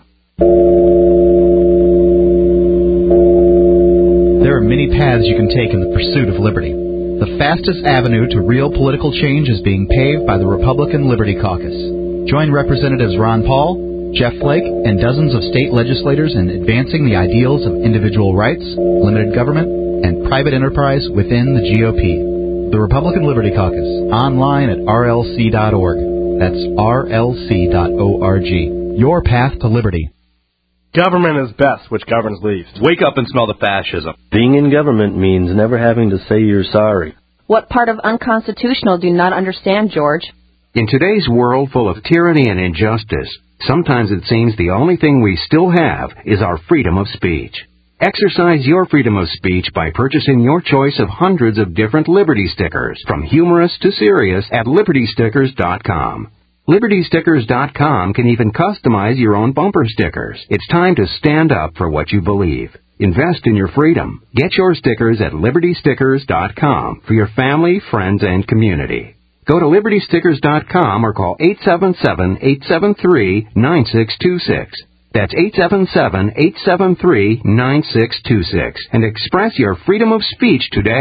There are many paths you can take in the pursuit of liberty. The fastest avenue to real political change is being paved by the Republican Liberty Caucus. Join Representatives Ron Paul, Jeff Flake, and dozens of state legislators in advancing the ideals of individual rights, limited government, and private enterprise within the G O P. The Republican Liberty Caucus, online at R L C dot org. That's R L C dot org. Your path to liberty. Government is best, which governs least. Wake up and smell the fascism. Being in government means never having to say you're sorry. What part of unconstitutional do you not understand, George? In today's world full of tyranny and injustice, sometimes it seems the only thing we still have is our freedom of speech. Exercise your freedom of speech by purchasing your choice of hundreds of different Liberty stickers, from humorous to serious, at liberty stickers dot com. liberty stickers dot com can even customize your own bumper stickers. It's time to stand up for what you believe. Invest in your freedom. Get your stickers at liberty stickers dot com for your family, friends, and community. Go to liberty stickers dot com or call eight seven seven, eight seven three, nine six two six. That's eight seven seven, eight seven three, nine six two six. And express your freedom of speech today.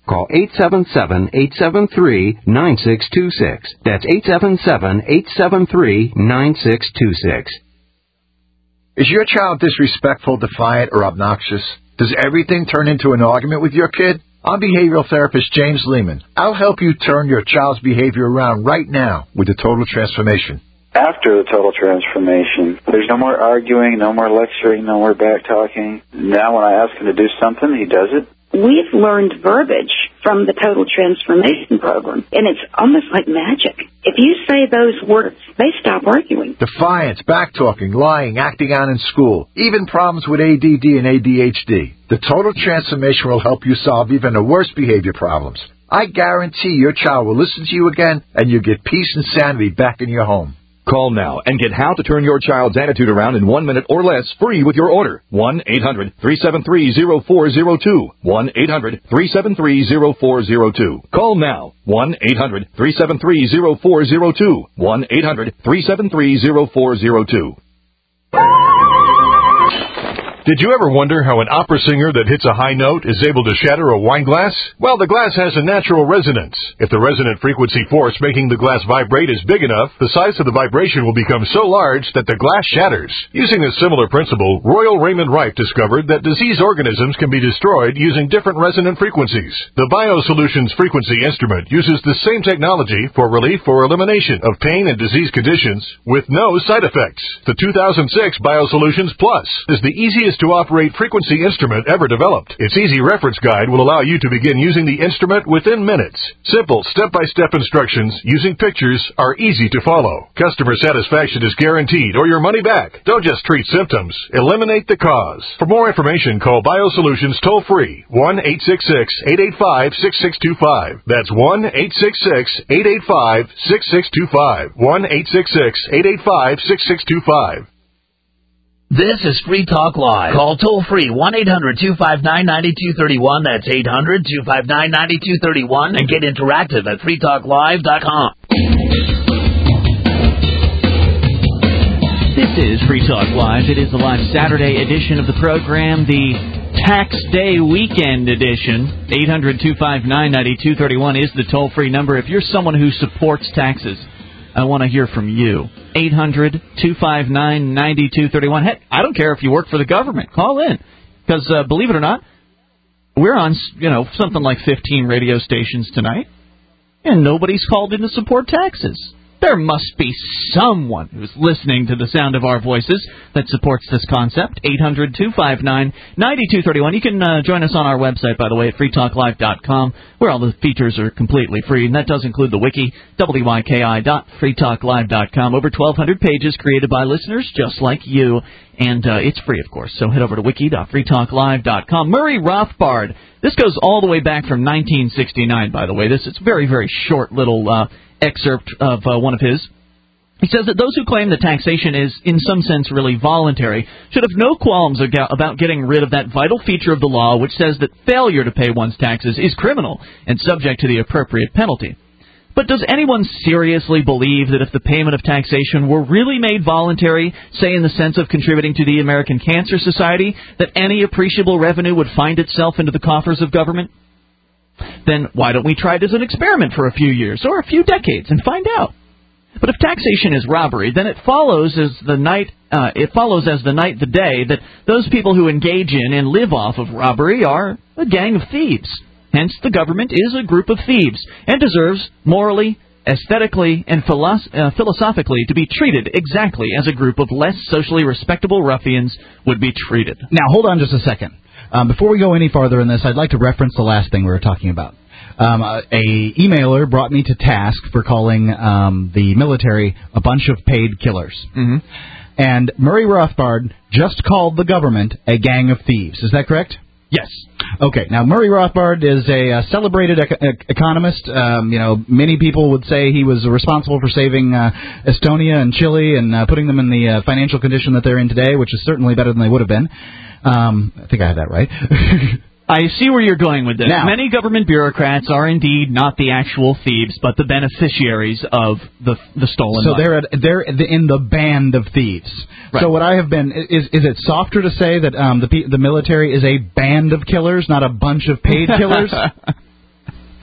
Call eight seven seven, eight seven three, nine six two six. That's eight seven seven, eight seven three, nine six two six. Is your child disrespectful, defiant, or obnoxious? Does everything turn into an argument with your kid? I'm behavioral therapist James Lehman. I'll help you turn your child's behavior around right now with the Total Transformation. After the total transformation, there's no more arguing, no more lecturing, no more back talking. Now when I ask him to do something, he does it. We've learned verbiage from the Total Transformation Program, and it's almost like magic. If you say those words, they stop arguing. Defiance, back-talking, lying, acting out in school, even problems with A D D and A D H D. The Total Transformation will help you solve even the worst behavior problems. I guarantee your child will listen to you again, and you'll get peace and sanity back in your home. Call now and get how to turn your child's attitude around in one minute or less free with your order. one eight hundred, three seven three, zero four zero two. one eight hundred, three seven three, zero four zero two. Call now. one eight hundred, three seven three, zero four zero two. one eight hundred, three seven three, zero four zero two. Did you ever wonder how an opera singer that hits a high note is able to shatter a wine glass? Well, the glass has a natural resonance. If the resonant frequency force making the glass vibrate is big enough, the size of the vibration will become so large that the glass shatters. Using a similar principle, Royal Raymond Wright discovered that disease organisms can be destroyed using different resonant frequencies. The BioSolutions frequency instrument uses the same technology for relief or elimination of pain and disease conditions with no side effects. The two thousand six BioSolutions Plus is the easiest to operate frequency instrument ever developed. Its easy reference guide will allow you to begin using the instrument within minutes. Simple step-by-step instructions using pictures are easy to follow. Customer satisfaction is guaranteed or your money back. Don't just treat symptoms, eliminate the cause. For more information, call BioSolutions toll-free one eight six six, eight eight five, six six two five. That's one eight six six, eight eight five, six six two five. one eight six six, eight eight five, six six two five. This is Free Talk Live. Call toll-free one eight hundred, two five nine, nine two three one. That's eight hundred, two five nine, nine two three one. And get interactive at free talk live dot com. This is Free Talk Live. It is the live Saturday edition of the program, the Tax Day Weekend edition. eight hundred, two five nine, nine two three one is the toll-free number. If you're someone who supports taxes, I want to hear from you. eight hundred, two five nine, nine two three one. Heck, I don't care if you work for the government. Call in. Because, uh, believe it or not, we're on, you know, something like fifteen radio stations tonight, and nobody's called in to support taxes. There must be someone who's listening to the sound of our voices that supports this concept. eight hundred, two five nine, nine two three one. You can uh, join us on our website, by the way, at free talk live dot com, where all the features are completely free, and that does include the wiki, w y k i dot free talk live dot com. Over twelve hundred pages created by listeners just like you, and uh, it's free, of course, so head over to wiki dot free talk live dot com. Murray Rothbard. This goes all the way back from nineteen sixty-nine, by the way. This is a very, very short little uh, excerpt of uh, one of his. He says that those who claim that taxation is, in some sense, really voluntary should have no qualms about getting rid of that vital feature of the law which says that failure to pay one's taxes is criminal and subject to the appropriate penalty. But does anyone seriously believe that if the payment of taxation were really made voluntary, say in the sense of contributing to the American Cancer Society, that any appreciable revenue would find itself into the coffers of government? Then why don't we try it as an experiment for a few years or a few decades and find out? But if taxation is robbery, then it follows as the night uh, it follows as the night the day that those people who engage in and live off of robbery are a gang of thieves. Hence, the government is a group of thieves and deserves morally, aesthetically, and philosoph- uh, philosophically to be treated exactly as a group of less socially respectable ruffians would be treated. Now, hold on just a second. Um, before we go any farther in this, I'd like to reference the last thing we were talking about. Um, a, a emailer brought me to task for calling um, the military a bunch of paid killers. Mm-hmm. And Murray Rothbard just called the government a gang of thieves. Is that correct? Yes. Okay. Now, Murray Rothbard is a uh, celebrated ec- ec- economist. Um, you know, many people would say he was responsible for saving uh, Estonia and Chile and uh, putting them in the uh, financial condition that they're in today, which is certainly better than they would have been. Um, I think I had that right. I see where you're going with this. Now, many government bureaucrats are indeed not the actual thieves, but the beneficiaries of the the stolen so money. So they're at, they're in the band of thieves. Right. So what I have been is is it softer to say that um, the the military is a band of killers, not a bunch of paid killers?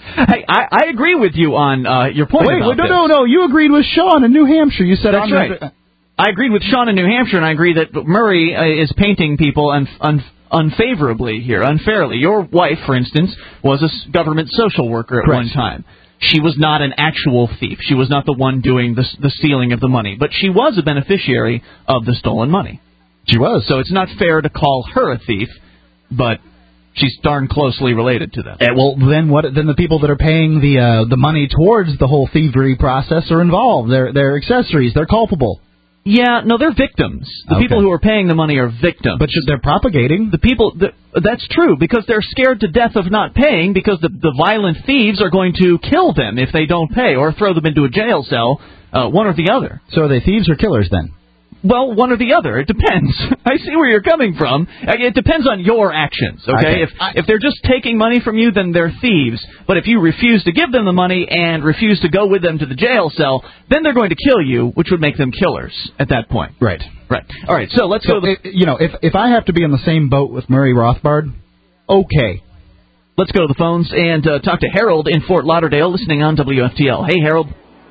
Hey, I, I agree with you on uh, your point Wait, about wait, no, this. no, no. You agreed with Sean in New Hampshire. You said That's I'm right. Not... I agreed with Sean in New Hampshire, and I agree that Murray uh, is painting people un- un- unfavorably here, unfairly. Your wife, for instance, was a s- government social worker at Correct. one time. She was not an actual thief. She was not the one doing the, the stealing of the money, but she was a beneficiary of the stolen money. She was. So it's not fair to call her a thief, but she's darn closely related to them. Uh, well, then what? Then the people that are paying the uh, the money towards the whole thievery process are involved. They're they're accessories. They're culpable. Yeah, no, they're victims. The Okay. people who are paying the money are victims. But they're propagating. The people, the, that's true, because they're scared to death of not paying, because the, the violent thieves are going to kill them if they don't pay, or throw them into a jail cell, uh, one or the other. So are they thieves or killers then? Well, one or the other. It depends. I see where you're coming from. It depends on your actions, okay? Okay. If if they're just taking money from you, then they're thieves. But if you refuse to give them the money and refuse to go with them to the jail cell, then they're going to kill you, which would make them killers at that point. Right. Right. All right, so let's So, go to the... it, you know, if if I have to be on the same boat with Murray Rothbard, okay. Let's go to the phones and uh, talk to Harold in Fort Lauderdale, listening on W F T L. Hey, Harold.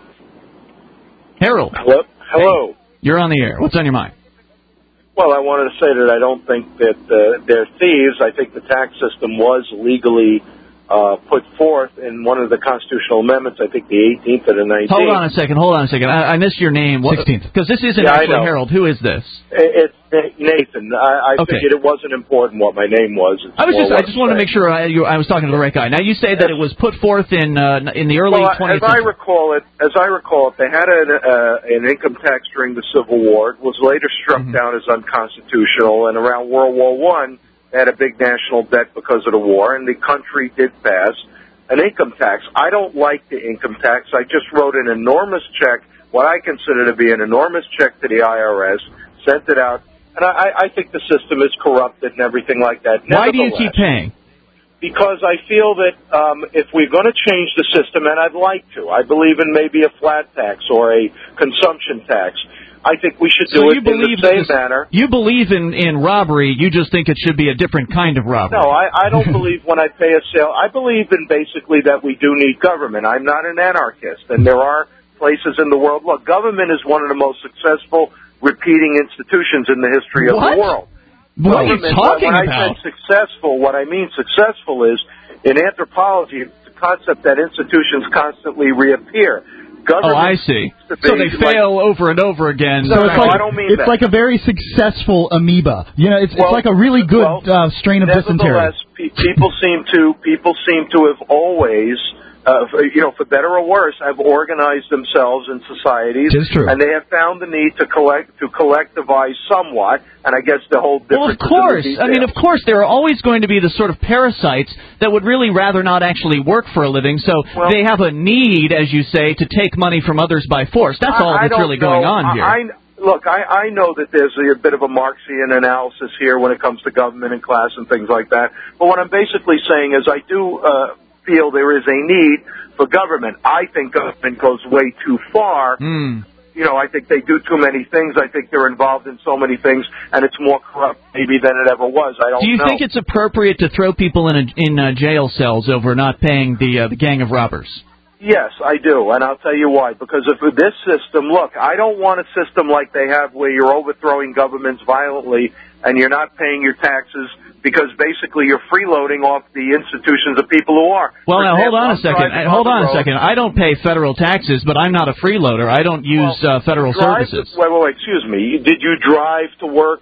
Harold. Hello. Hello. Hey, you're on the air. What's on your mind? Well, I wanted to say that I don't think that uh, they're thieves. I think the tax system was legally uh, put forth in one of the constitutional amendments. I think the eighteenth or the nineteenth. Hold on a second. Hold on a second. I, I missed your name. sixteenth. Because this isn't Yeah, I actually know. Harold. Who is this? It's Nathan. I, I Okay. figured it wasn't important what my name was. It's I was more just what I just wanted to I'm make sure I, you, I was talking to the right guy. Now you say that it was put forth in uh, in the early well, twentieth as I century. recall it, as I recall it, they had an, uh, an income tax during the Civil War. It was later struck Mm-hmm. down as unconstitutional, and around World War One, they had a big national debt because of the war, and the country did pass an income tax. I don't like the income tax. I just wrote an enormous check, what I consider to be an enormous check to the I R S, sent it out, and I, I think the system is corrupted and everything like that. Why do you Nevertheless, keep paying? because I feel that um, if we're going to change the system, and I'd like to, I believe in maybe a flat tax or a consumption tax. I think we should do So it you in believe the same that this- manner. You believe in, in robbery. You just think it should be a different kind of robbery. No, I, I don't believe when I pay a sale. I believe in basically that we do need government. I'm not an anarchist, and there are places in the world. Look, government is one of the most successful repeating institutions in the history of What? the world. What are you Government, talking when about? I said successful, what I mean successful is, in anthropology, it's the concept that institutions constantly reappear. Oh, I see. So they fail over and over again. So it's like, I don't mean it's that. like a very successful amoeba. You know, it's Well, it's like a really good well, uh, strain of dysentery. Nevertheless, pe- people seem to people seem to have always, uh, for, you know, for better or worse, have organized themselves in societies, It is true. and they have found the need to collect to collectivize somewhat. And I guess the whole Well, difference. of course. I mean, of course, there are always going to be the sort of parasites that would really rather not actually work for a living, so Well- they have a need, as you say, to take money from others by force. That's all I, I that's don't really know. going on here. I, I, look, I, I know that there's a, bit of a Marxian analysis here when it comes to government and class and things like that. But what I'm basically saying is I do uh, feel there is a need for government. I think government goes way too far. Hmm. You know, I think they do too many things. I think they're involved in so many things, and it's more corrupt maybe than it ever was. I don't Do you know. think it's appropriate to throw people in a, in uh, jail cells over not paying the uh, the gang of robbers? Yes, I do, and I'll tell you why. Because if with this system, look, I don't want a system like they have where you're overthrowing governments violently and you're not paying your taxes because basically you're freeloading off the institutions of people who are. Well, For now, hold example, on a I'm second. driving Uh, Hold the on a road. second. I don't pay federal taxes, but I'm not a freeloader. I don't use uh, federal Drive services. To, wait, wait, wait, excuse me. Did you drive to work?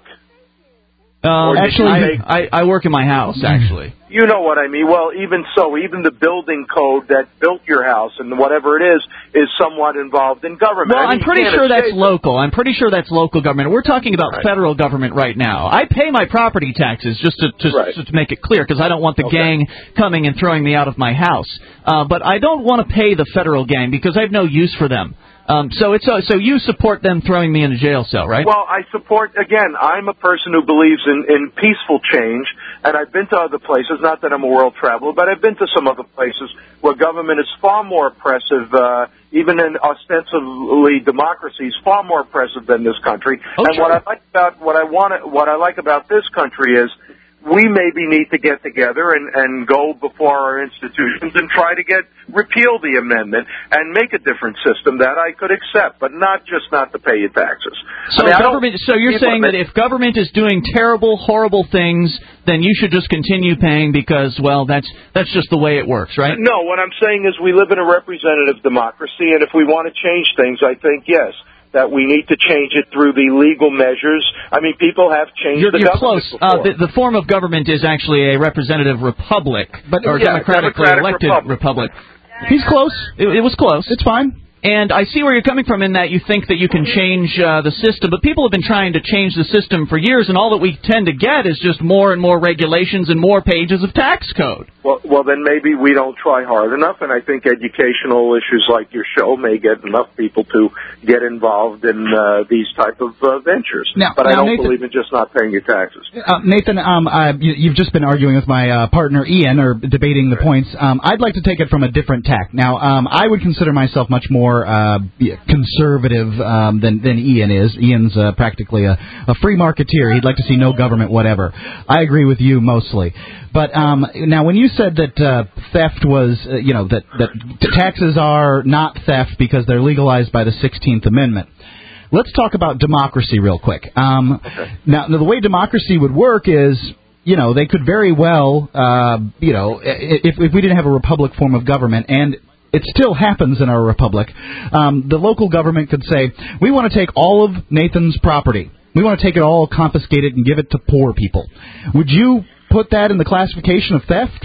Um, Or did actually, you take- I, I work in my house, actually. You know what I mean. Well, even so, even the building code that built your house and whatever it is is somewhat involved in government. Well, I mean, I'm pretty you can't sure that's escape it. local. I'm pretty sure that's local government. We're talking about Right. federal government right now. I pay my property taxes just to to, Right. to make it clear because I don't want the Okay. gang coming and throwing me out of my house. Uh, but I don't want to pay the federal gang because I have no use for them. Um, so it's uh, so you support them throwing me in a jail cell, right? Well, I support, again, I'm a person who believes in, in peaceful change, and I've been to other places, not that I'm a world traveler, but I've been to some other places where government is far more oppressive, uh, even in ostensibly democracies, far more oppressive than this country. Oh, and sure. what I like about, what I want, what I like about this country is, we maybe need to get together and, and go before our institutions and try to get repeal the amendment and make a different system that I could accept, but not just not to pay you taxes. So I mean, government. So you're saying that if government is doing terrible, horrible things, then you should just continue paying because, well, that's that's just the way it works, right? No, what I'm saying is we live in a representative democracy, and if we want to change things, I think yes. That we need to change it through the legal measures. I mean, people have changed you're, the you're government close. before. Uh, the, the form of government is actually a representative republic, but, or yeah, democratically democratic elected republic. republic. He's close. It, it was close. It's fine. And I see where you're coming from in that you think that you can change uh, the system, but people have been trying to change the system for years, and all that we tend to get is just more and more regulations and more pages of tax code. Well, well, then maybe we don't try hard enough, and I think educational issues like your show may get enough people to get involved in uh, these type of uh, ventures. Now, but now, I don't Nathan, believe in just not paying your taxes. Uh, Nathan, um, uh, you, you've just been arguing with my uh, partner Ian, or debating the points. Um, I'd like to take it from a different tack. Now, um, I would consider myself much more uh, conservative um, than, than Ian is. Ian's uh, practically a, a free marketeer. He'd like to see no government, whatever. I agree with you mostly. But um, now, when you said that uh, theft was, uh, you know, that, that taxes are not theft because they're legalized by the sixteenth Amendment, let's talk about democracy real quick. Um, okay. Now, the way democracy would work is, you know, they could very well, uh, you know, if, if we didn't have a republic form of government, and it still happens in our republic, um, the local government could say, we want to take all of Nathan's property. We want to take it all, confiscate it, and give it to poor people. Would you put that in the classification of theft?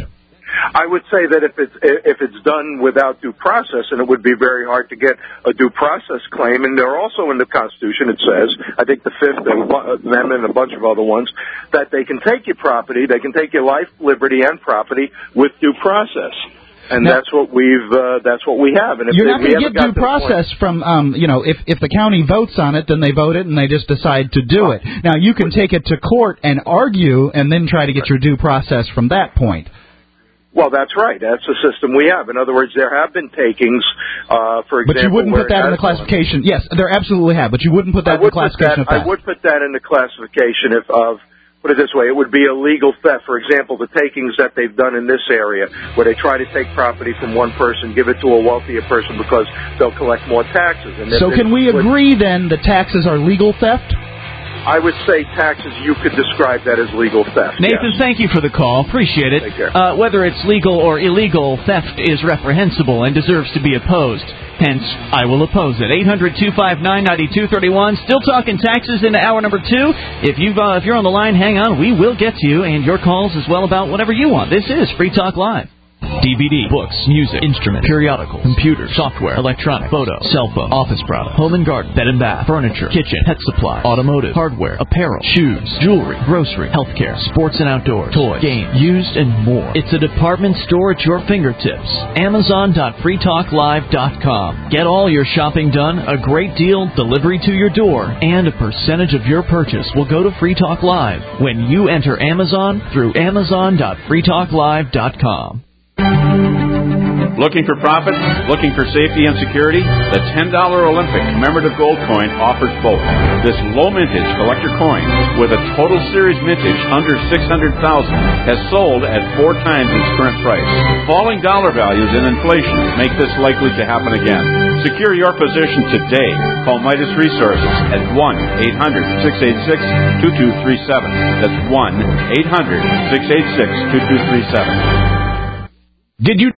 I would say that if it's if it's done without due process, and it would be very hard to get a due process claim. And there also in the Constitution it says, I think the Fifth Amendment and a bunch of other ones, that they can take your property, they can take your life, liberty, and property with due process. And now, that's what we've uh, that's what we have. And if you're they, not going to get due process from um, you know if if the county votes on it, then they vote it and they just decide to do it. Now you can take it to court and argue, and then try to get your due process from that point. Well, that's right. That's the system we have. In other words, there have been takings, uh, for example. But you wouldn't put that in the classification. Yes, there absolutely have. But you wouldn't put that in the classification that, of theft. I would put that in the classification if, of, put it this way, it would be illegal theft. For example, the takings that they've done in this area, where they try to take property from one person, give it to a wealthier person because they'll collect more taxes. And so can we agree then that taxes are legal theft? I would say taxes, you could describe that as legal theft. Nathan, yes. Thank you for the call. Appreciate it. Take care. Uh, whether it's legal or illegal, theft is reprehensible and deserves to be opposed. Hence, I will oppose it. eight hundred two five nine nine two three one. Still talking taxes into hour number two. If, you've, uh, if you're on the line, hang on. We will get to you and your calls as well about whatever you want. This is Free Talk Live. D V D, books, music, instrument, periodicals, computers, software, electronic, photo, cell phone, office product, home and garden, bed and bath, furniture, kitchen, pet supply, automotive, hardware, apparel, shoes, jewelry, grocery, healthcare, sports and outdoors, toys, games, used, and more. It's a department store at your fingertips. Amazon dot free talk live dot com. Get all your shopping done, a great deal, delivery to your door, and a percentage of your purchase will go to Free Talk Live when you enter Amazon through Amazon dot free talk live dot com. Looking for profits? Looking for safety and security? The ten dollar Olympic commemorative gold coin offers both. This low mintage collector coin, with a total series mintage under six hundred thousand dollars, has sold at four times its current price. Falling dollar values and inflation make this likely to happen again. Secure your position today. Call Midas Resources at one eight hundred six eight six two two three seven. That's one eight hundred six eight six two two three seven. Did you